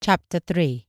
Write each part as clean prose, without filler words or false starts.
Chapter 3.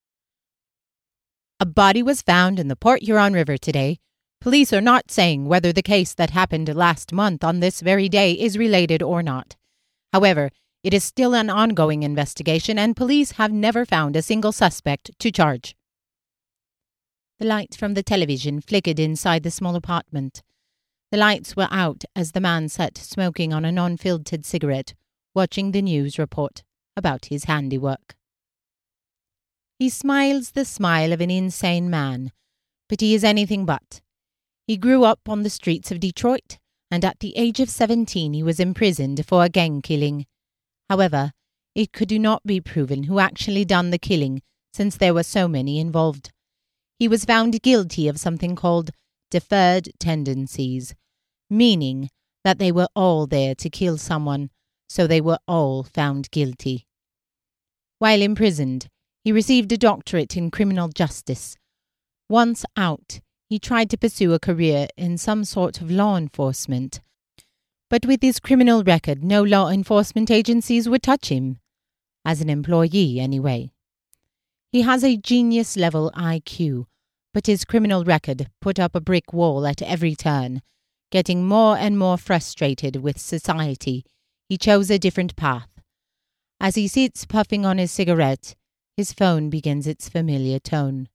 A body was found in the Port Huron River today. Police are not saying whether the case that happened last month on this very day is related or not. However, it is still an ongoing investigation and police have never found a single suspect to charge. The light from the television flickered inside the small apartment. The lights were out as the man sat smoking on a non-filtered cigarette, watching the news report about his handiwork. He smiles the smile of an insane man, but he is anything but. He grew up on the streets of Detroit, and at the age of 17 he was imprisoned for a gang killing. However, it could not be proven who actually done the killing, since there were so many involved. He was found guilty of something called deferred tendencies, meaning that they were all there to kill someone, so they were all found guilty. While imprisoned, he received a doctorate in criminal justice. Once out, he tried to pursue a career in some sort of law enforcement. But with his criminal record, no law enforcement agencies would touch him. As an employee, anyway. He has a genius-level IQ, but his criminal record put up a brick wall at every turn. Getting more and more frustrated with society, he chose a different path. As he sits puffing on his cigarette, his phone begins its familiar tone.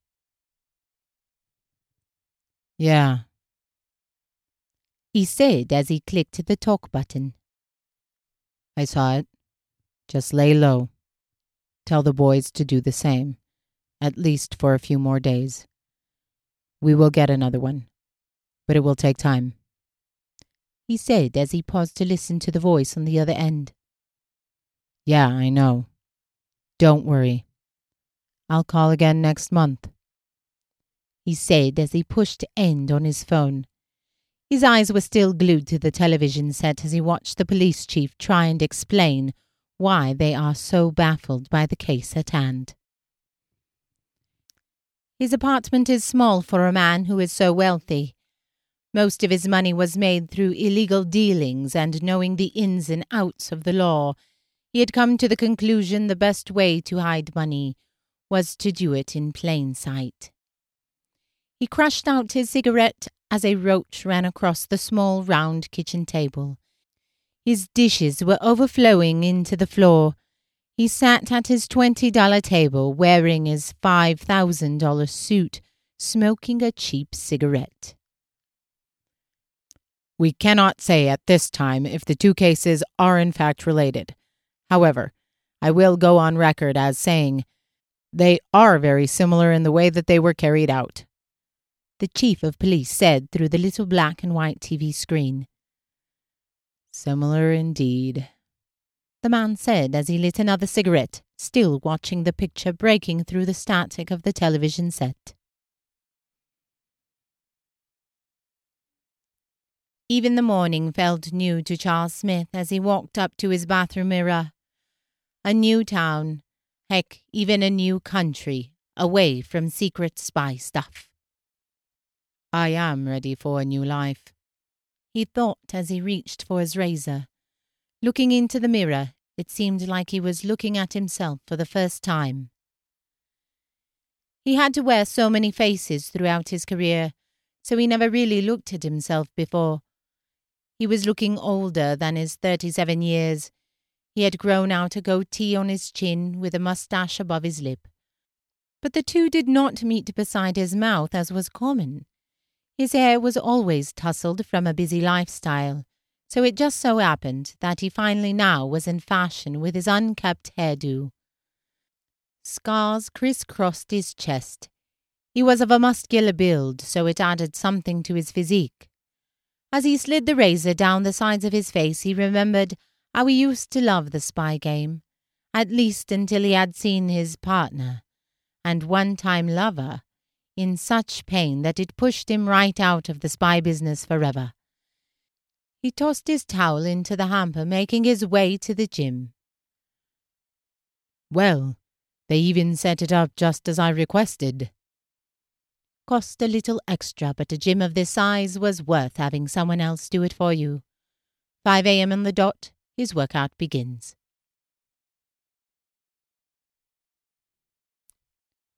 Yeah, he said as he clicked the talk button. I saw it. Just lay low. Tell the boys to do the same, at least for a few more days. We will get another one, but it will take time, he said as he paused to listen to the voice on the other end. Yeah, I know. Don't worry. I'll call again next month, he said as he pushed end on his phone. His eyes were still glued to the television set as he watched the police chief try and explain why they are so baffled by the case at hand. His apartment is small for a man who is so wealthy. Most of his money was made through illegal dealings, and knowing the ins and outs of the law, he had come to the conclusion the best way to hide money was to do it in plain sight. He crushed out his cigarette as a roach ran across the small round kitchen table. His dishes were overflowing into the floor. He sat at his $20 table wearing his $5,000 suit, smoking a cheap cigarette. We cannot say at this time if the two cases are in fact related. However, I will go on record as saying they are very similar in the way that they were carried out, the chief of police said through the little black and white TV screen. Similar indeed, the man said as he lit another cigarette, still watching the picture breaking through the static of the television set. Even the morning felt new to Charles Smith as he walked up to his bathroom mirror. A new town, heck, even a new country, away from secret spy stuff. I am ready for a new life, he thought as he reached for his razor. Looking into the mirror, it seemed like he was looking at himself for the first time. He had to wear so many faces throughout his career, so he never really looked at himself before. He was looking older than his 37 years. He had grown out a goatee on his chin with a mustache above his lip. But the two did not meet beside his mouth as was common. His hair was always tousled from a busy lifestyle, so it just so happened that he finally now was in fashion with his unkept hairdo. Scars crisscrossed his chest. He was of a muscular build, so it added something to his physique. As he slid the razor down the sides of his face, he remembered how he used to love the spy game, at least until he had seen his partner, and one-time lover, in such pain that it pushed him right out of the spy business forever. He tossed his towel into the hamper, making his way to the gym. Well, they even set it up just as I requested. Cost a little extra, but a gym of this size was worth having someone else do it for you. 5 a.m. on the dot, his workout begins.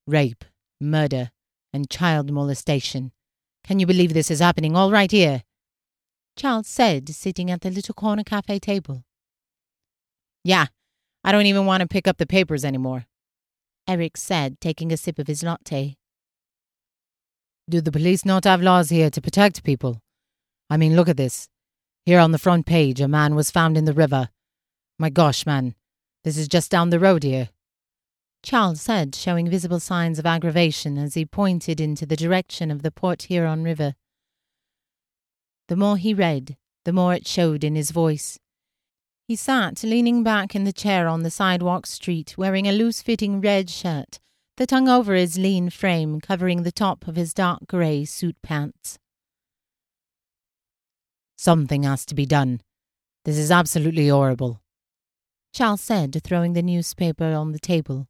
rape, murder, and child molestation. Can you believe this is happening all right here? Charles said, sitting at the little corner cafe table. Yeah, I don't even want to pick up the papers anymore, Eric said, taking a sip of his latte. Do the police not have laws here to protect people? I mean, look at this. Here on the front page, a man was found in the river. My gosh, man, this is just down the road here, Charles said, showing visible signs of aggravation as he pointed into the direction of the Port Huron River. The more he read, the more it showed in his voice. He sat leaning back in the chair on the sidewalk street, wearing a loose-fitting red shirt that hung over his lean frame, covering the top of his dark grey suit pants. Something has to be done. This is absolutely horrible, Charles said, throwing the newspaper on the table.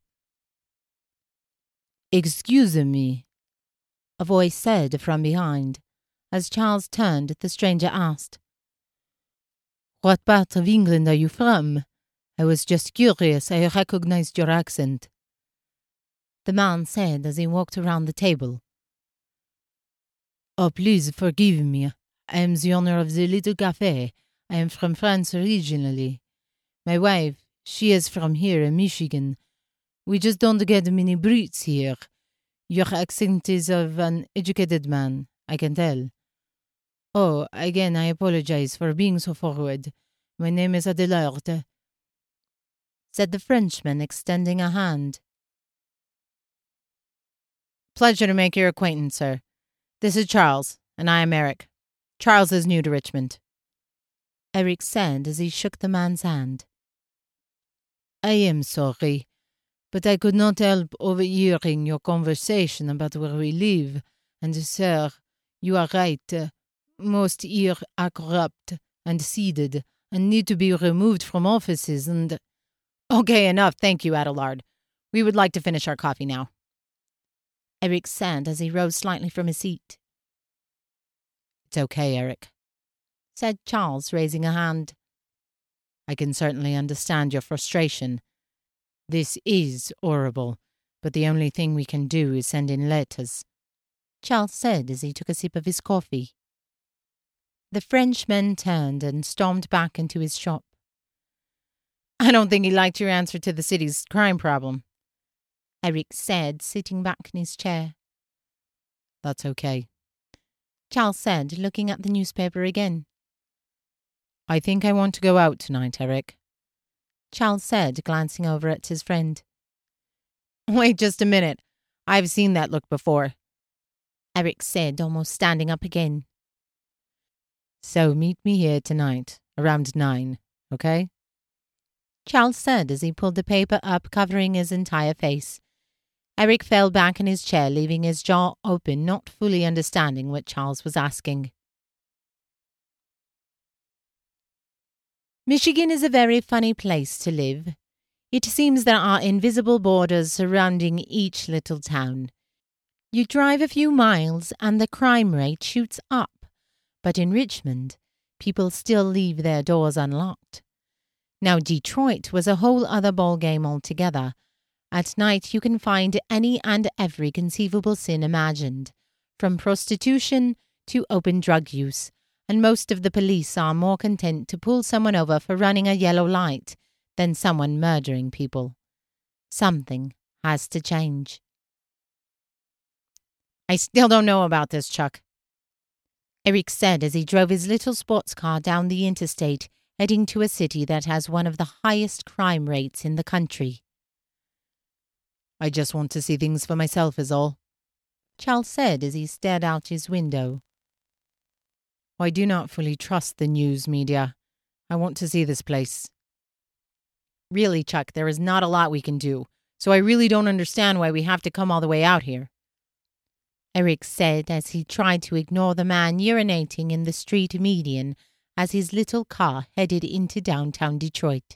Excuse me, a voice said from behind. As Charles turned, the stranger asked, What part of England are you from? I was just curious. I recognized your accent, the man said as he walked around the table. Oh, please forgive me. I am the owner of the little cafe. I am from France originally. My wife, she is from here in Michigan. We just don't get many Brits here. Your accent is of an educated man, I can tell. Oh, again, I apologize for being so forward. My name is Adelard, said the Frenchman, extending a hand. Pleasure to make your acquaintance, sir. This is Charles, and I am Eric. Charles is new to Richmond, Eric said as he shook the man's hand. I am sorry, but I could not help overhearing your conversation about where we live, and, sir, you are right. Most here are corrupt and seeded and need to be removed from offices and... Okay, enough, thank you, Adelard. We would like to finish our coffee now, Eric said as he rose slightly from his seat. It's okay, Eric, said Charles, raising a hand. I can certainly understand your frustration. This is horrible, but the only thing we can do is send in letters, Charles said as he took a sip of his coffee. The Frenchman turned and stormed back into his shop. I don't think he liked your answer to the city's crime problem, Eric said, sitting back in his chair. That's okay, Charles said, looking at the newspaper again. I think I want to go out tonight, Eric, Charles said, glancing over at his friend. Wait just a minute. I've seen that look before, Eric said, almost standing up again. So meet me here tonight, around 9, okay? Charles said as he pulled the paper up, covering his entire face. Eric fell back in his chair, leaving his jaw open, not fully understanding what Charles was asking. Michigan is a very funny place to live. It seems there are invisible borders surrounding each little town. You drive a few miles and the crime rate shoots up. But in Richmond, people still leave their doors unlocked. Now, Detroit was a whole other ballgame altogether. At night, you can find any and every conceivable sin imagined, from prostitution to open drug use, and most of the police are more content to pull someone over for running a yellow light than someone murdering people. Something has to change. I still don't know about this, Chuck, Eric said as he drove his little sports car down the interstate, heading to a city that has one of the highest crime rates in the country. I just want to see things for myself is all, Charles said as he stared out his window. I do not fully trust the news media. I want to see this place. Really, Chuck, there is not a lot we can do, so I really don't understand why we have to come all the way out here, Eric said as he tried to ignore the man urinating in the street median as his little car headed into downtown Detroit.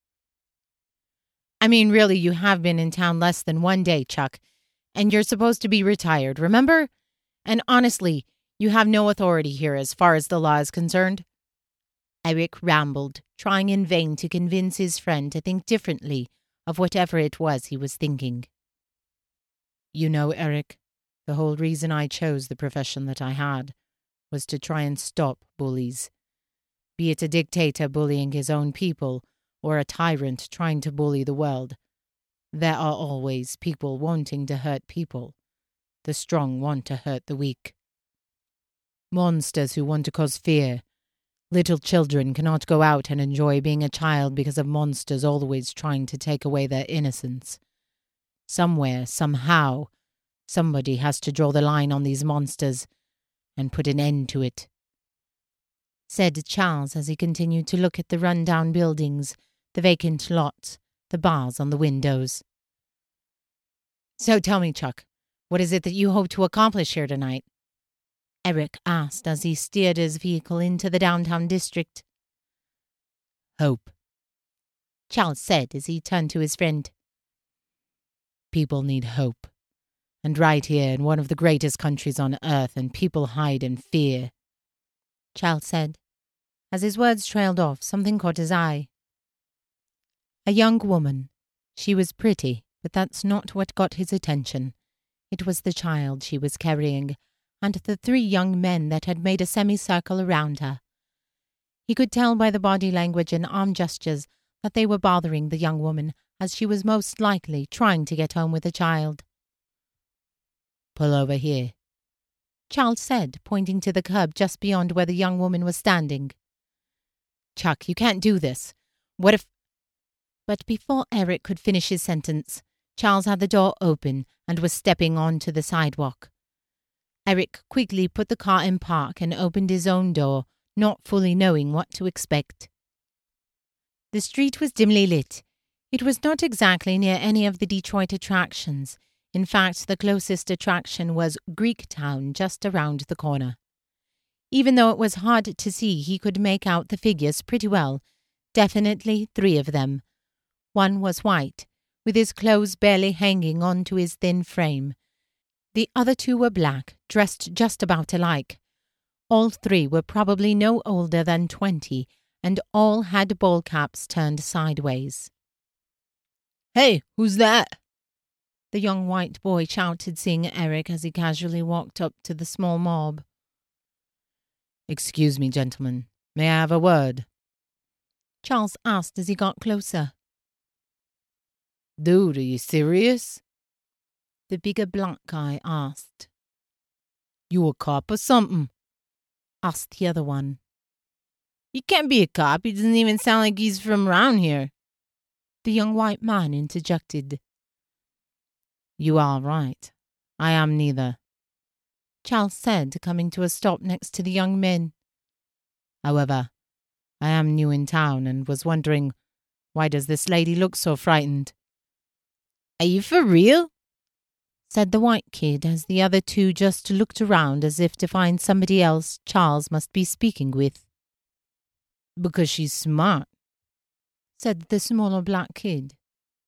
I mean, really, you have been in town less than 1 day, Chuck, and you're supposed to be retired, remember? And honestly, you have no authority here as far as the law is concerned. Eric rambled, trying in vain to convince his friend to think differently of whatever it was he was thinking. You know, Eric, the whole reason I chose the profession that I had was to try and stop bullies. Be it a dictator bullying his own people or a tyrant trying to bully the world, there are always people wanting to hurt people. The strong want to hurt the weak. Monsters who want to cause fear. Little children cannot go out and enjoy being a child because of monsters always trying to take away their innocence. Somewhere, somehow, somebody has to draw the line on these monsters and put an end to it, said Charles as he continued to look at the run-down buildings, the vacant lots, the bars on the windows. So tell me, Chuck, what is it that you hope to accomplish here tonight? Eric asked as he steered his vehicle into the downtown district. Hope, Charles said as he turned to his friend. People need hope. And right here in one of the greatest countries on earth, and people hide in fear, Charles said. As his words trailed off, something caught his eye. A young woman. She was pretty, but that's not what got his attention. It was the child she was carrying, and the 3 young men that had made a semicircle around her. He could tell by the body language and arm gestures that they were bothering the young woman, as she was most likely trying to get home with the child. Pull over here, Charles said, pointing to the curb just beyond where the young woman was standing. Chuck, you can't do this. What if... But before Eric could finish his sentence, Charles had the door open and was stepping onto the sidewalk. Eric quickly put the car in park and opened his own door, not fully knowing what to expect. The street was dimly lit. It was not exactly near any of the Detroit attractions. In fact, the closest attraction was Greektown, just around the corner. Even though it was hard to see, he could make out the figures pretty well. Definitely 3 of them. One was white, with his clothes barely hanging onto his thin frame. The other 2 were black, dressed just about alike. All 3 were probably no older than 20, and all had ball caps turned sideways. Hey, who's that? The young white boy shouted, seeing Eric as he casually walked up to the small mob. Excuse me, gentlemen. May I have a word? Charles asked as he got closer. Dude, are you serious? The bigger black guy asked. You a cop or something? Asked the other one. He can't be a cop. He doesn't even sound like he's from around here. The young white man interjected. You are right. I am neither, Charles said, coming to a stop next to the young men. However, I am new in town and was wondering, why does this lady look so frightened? Are you for real? Said the white kid as the other 2 just looked around as if to find somebody else Charles must be speaking with. Because she's smart, said the smaller black kid.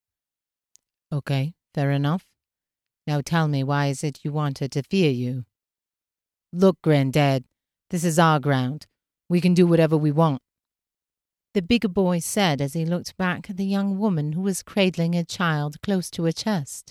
Okay, fair enough. Now tell me, why is it you want her to fear you? Look, Granddad, this is our ground. We can do whatever we want, the bigger boy said as he looked back at the young woman who was cradling a child close to her chest.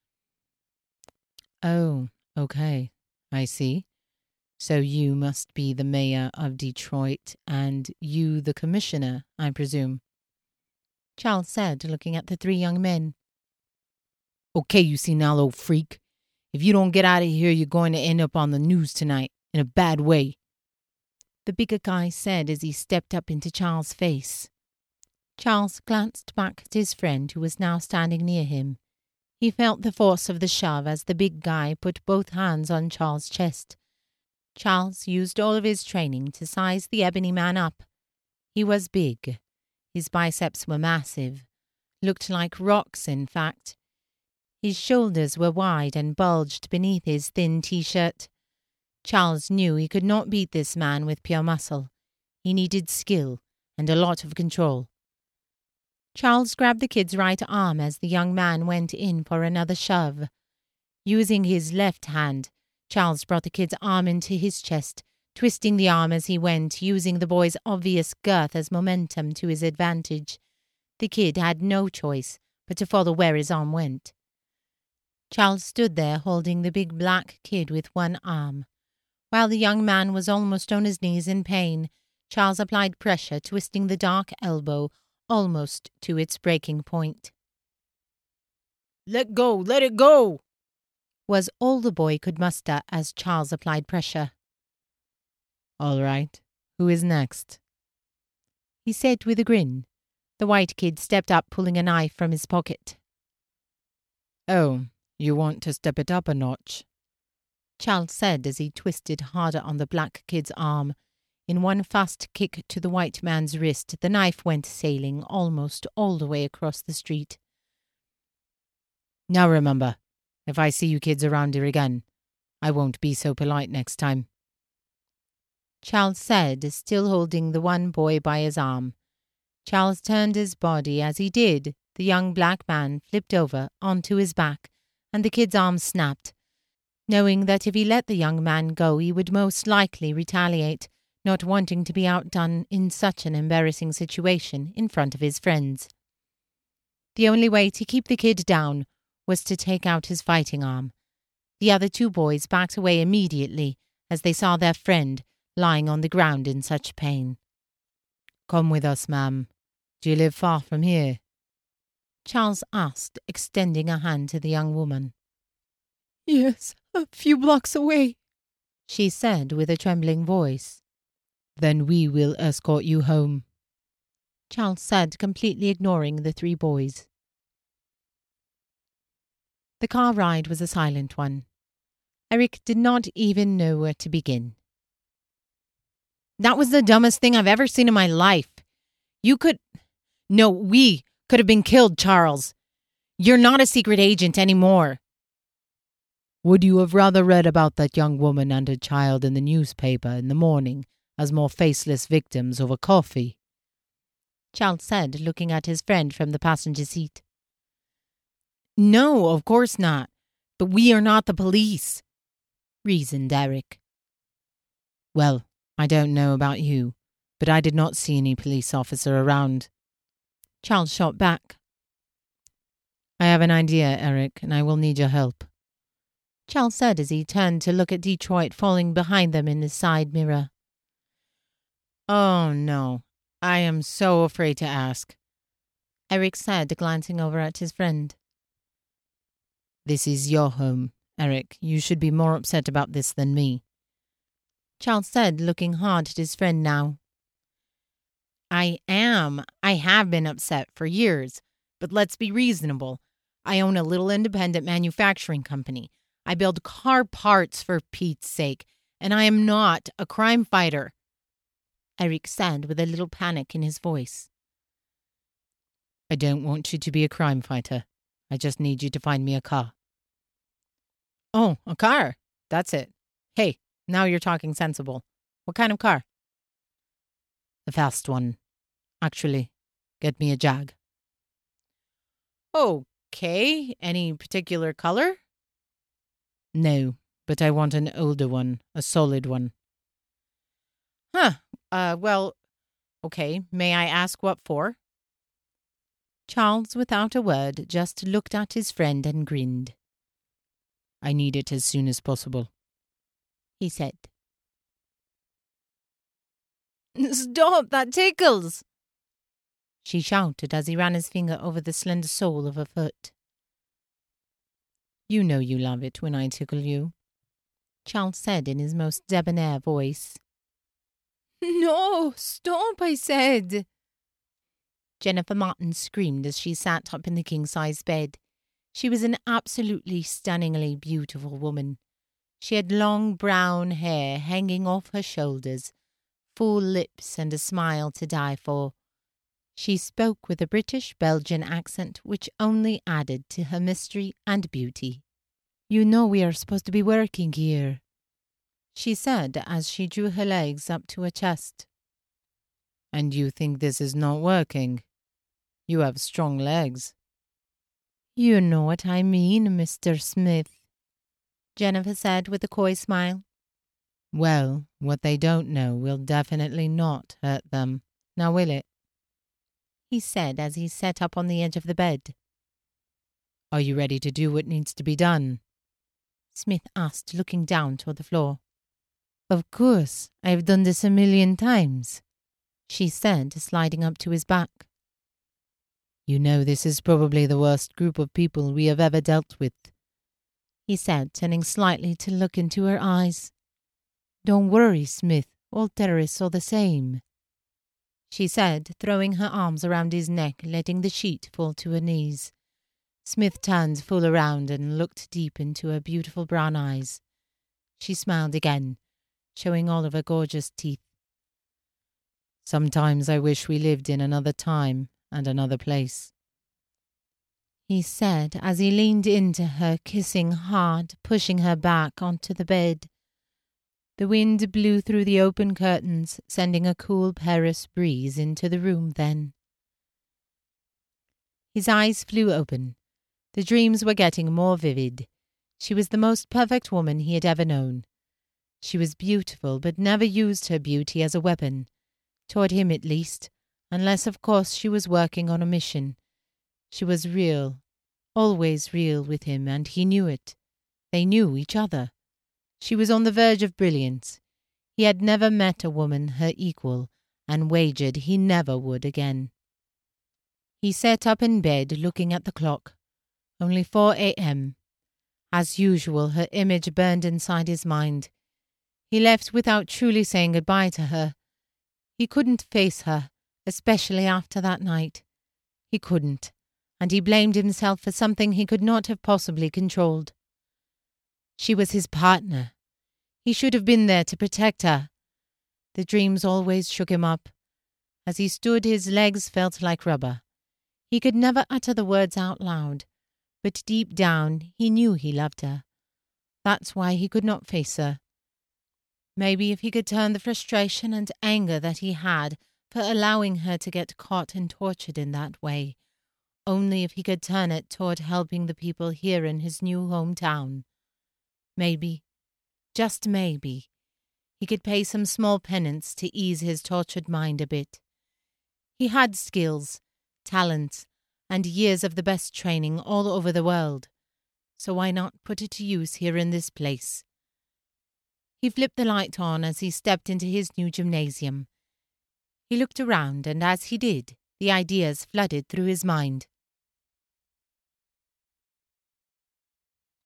Oh, okay, I see. So you must be the mayor of Detroit and you the commissioner, I presume, Charles said, looking at the 3 young men. Okay, you senile old freak. If you don't get out of here, you're going to end up on the news tonight, in a bad way, the bigger guy said as he stepped up into Charles' face. Charles glanced back at his friend who was now standing near him. He felt the force of the shove as the big guy put both hands on Charles' chest. Charles used all of his training to size the ebony man up. He was big. His biceps were massive. Looked like rocks, in fact. His shoulders were wide and bulged beneath his thin T-shirt. Charles knew he could not beat this man with pure muscle. He needed skill and a lot of control. Charles grabbed the kid's right arm as the young man went in for another shove. Using his left hand, Charles brought the kid's arm into his chest, twisting the arm as he went, using the boy's obvious girth as momentum to his advantage. The kid had no choice but to follow where his arm went. Charles stood there holding the big black kid with one arm. While the young man was almost on his knees in pain, Charles applied pressure, twisting the dark elbow almost to its breaking point. "Let go! Let it go!" was all the boy could muster as Charles applied pressure. "All right. Who is next?" he said with a grin. The white kid stepped up, pulling a knife from his pocket. "Oh, you want to step it up a notch?" Charles said as he twisted harder on the black kid's arm. In one fast kick to the white man's wrist, the knife went sailing almost all the way across the street. "Now remember, if I see you kids around here again, I won't be so polite next time," Charles said, still holding the one boy by his arm. Charles turned his body. As he did, the young black man flipped over onto his back, and the kid's arm snapped. Knowing that if he let the young man go, he would most likely retaliate, not wanting to be outdone in such an embarrassing situation in front of his friends. The only way to keep the kid down was to take out his fighting arm. The other two boys backed away immediately as they saw their friend lying on the ground in such pain. "Come with us, ma'am. Do you live far from here?" Charles asked, extending a hand to the young woman. "Yes, a few blocks away," she said with a trembling voice. "Then we will escort you home," Charles said, completely ignoring the three boys. The car ride was a silent one. Eric did not even know where to begin. "That was the dumbest thing I've ever seen in my life. We could have been killed, Charles. You're not a secret agent anymore." "Would you have rather read about that young woman and her child in the newspaper in the morning as more faceless victims over coffee?" Charles said, looking at his friend from the passenger seat. "No, of course not. But we are not the police," reasoned Eric. "Well, I don't know about you, but I did not see any police officer around," Charles shot back. "I have an idea, Eric, and I will need your help," Charles said as he turned to look at Detroit falling behind them in the side mirror. "Oh, no. I am so afraid to ask," Eric said, glancing over at his friend. "This is your home, Eric. You should be more upset about this than me," Charles said, looking hard at his friend now. I have been upset for years, but let's be reasonable. I own a little independent manufacturing company. I build car parts for Pete's sake, and I am not a crime fighter," Eric said with a little panic in his voice. "I don't want you to be a crime fighter. I just need you to find me a car." "Oh, a car. That's it. Hey, now you're talking sensible. What kind of car?" "A fast one. Actually, get me a Jag." "Okay. Any particular color?" "No, but I want an older one, a solid one." Well, okay. May I ask what for?" Charles, without a word, just looked at his friend and grinned. "I need it as soon as possible," he said. "Stop, that tickles!" she shouted as he ran his finger over the slender sole of her foot. "You know you love it when I tickle you," Charles said in his most debonair voice. "No, stop, I said." Jennifer Martin screamed as she sat up in the king-size bed. She was an absolutely stunningly beautiful woman. She had long brown hair hanging off her shoulders, full lips and a smile to die for. She spoke with a British-Belgian accent which only added to her mystery and beauty. "You know we are supposed to be working here," she said as she drew her legs up to her chest. "And you think this is not working? You have strong legs." "You know what I mean, Mr. Smith," Jennifer said with a coy smile. "Well, what they don't know will definitely not hurt them. Now will it?" he said as he sat up on the edge of the bed. Are you ready to do what needs to be done? Smith asked, looking down toward the floor. Of course, I've done this 1,000,000 times, she said, sliding up to his back. You know this is probably the worst group of people we have ever dealt with, he said, turning slightly to look into her eyes. Don't worry, Smith, all terrorists are the same, she said, throwing her arms around his neck, letting the sheet fall to her knees. Smith turned full around and looked deep into her beautiful brown eyes. She smiled again, showing all of her gorgeous teeth. Sometimes I wish we lived in another time and another place, he said as he leaned into her, kissing hard, pushing her back onto the bed. The wind blew through the open curtains, sending a cool Paris breeze into the room then. His eyes flew open. The dreams were getting more vivid. She was the most perfect woman he had ever known. She was beautiful, but never used her beauty as a weapon, toward him at least, unless of course she was working on a mission. She was real, always real with him, and he knew it. They knew each other. She was on the verge of brilliance. He had never met a woman her equal, and wagered he never would again. He sat up in bed, looking at the clock. Only 4 a.m. As usual, her image burned inside his mind. He left without truly saying goodbye to her. He couldn't face her, especially after that night. He couldn't, and he blamed himself for something he could not have possibly controlled. She was his partner. He should have been there to protect her. The dreams always shook him up. As he stood, his legs felt like rubber. He could never utter the words out loud, but deep down he knew he loved her. That's why he could not face her. Maybe if he could turn the frustration and anger that he had for allowing her to get caught and tortured in that way, only if he could turn it toward helping the people here in his new hometown. Maybe, just maybe, he could pay some small penance to ease his tortured mind a bit. He had skills, talents, and years of the best training all over the world, so why not put it to use here in this place? He flipped the light on as he stepped into his new gymnasium. He looked around, and as he did, the ideas flooded through his mind.